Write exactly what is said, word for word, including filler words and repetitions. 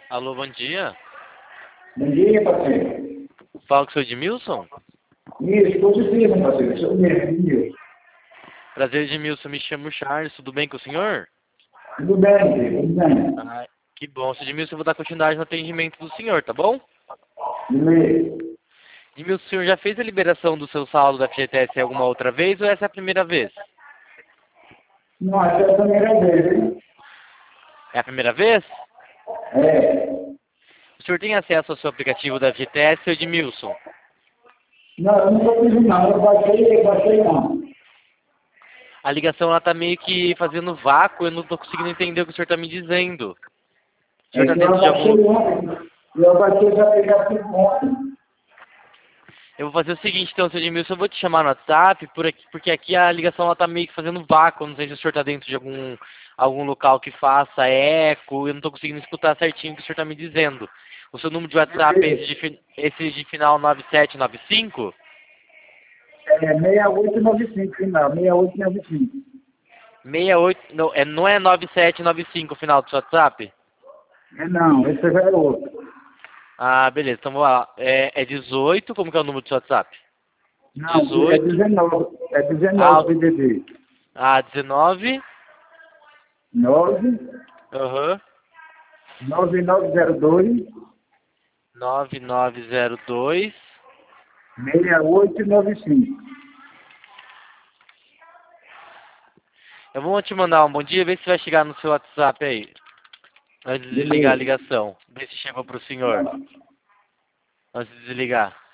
Alô, bom dia. Bom dia, parceiro. Fala com o seu Edmilson? Isso, positivo, parceiro. Sou mesmo, isso. Prazer, Edmilson. Me chamo Charles. Tudo bem com o senhor? Tudo bem, filho, tudo bem. Ah, que bom. Seu Edmilson, eu vou dar continuidade no atendimento do senhor, tá bom? Beleza. Edmilson, o senhor já fez a liberação do seu saldo da F G T S alguma outra vez ou essa é a primeira vez? Não, essa é a primeira vez, hein? É a primeira vez? É. O senhor tem acesso ao seu aplicativo da F G T S, seu Edmilson? Não, eu não estou pedindo nada. Eu baixei, eu baixei não. A ligação ela tá meio que fazendo vácuo, eu não tô conseguindo entender o que o senhor tá me dizendo. O senhor É tá que eu dentro de baixei algum... ontem. Eu baixei esse aplicativo ontem. Eu vou fazer o seguinte, então, seu Edmilson, eu vou te chamar no WhatsApp, por aqui, porque aqui a ligação ela tá meio que fazendo vácuo. Não sei se o senhor tá dentro de algum, algum local que faça eco, eu não tô conseguindo escutar certinho o que o senhor tá me dizendo. O seu número de WhatsApp é esse de, fi- esse de final nove sete nove cinco? É seis oito nove cinco, final. seis oito nove cinco. seis oito, não, é, não é nove sete nove cinco o final do seu WhatsApp? É não, esse já é outro. Ah, beleza, então vamos lá. É, é dezoito, como que é o número do seu WhatsApp? Não, é dezoito, dezenove. É ah, dezenove, D D D. ah dezenove, nove aham, nove nove zero dois nove nove zero dois. seis oito nove cinco. Eu vou te mandar um bom dia, ver se vai chegar no seu WhatsApp aí. Antes de desligar a Beleza. ligação. Ver se chegou pro senhor. Antes de desligar.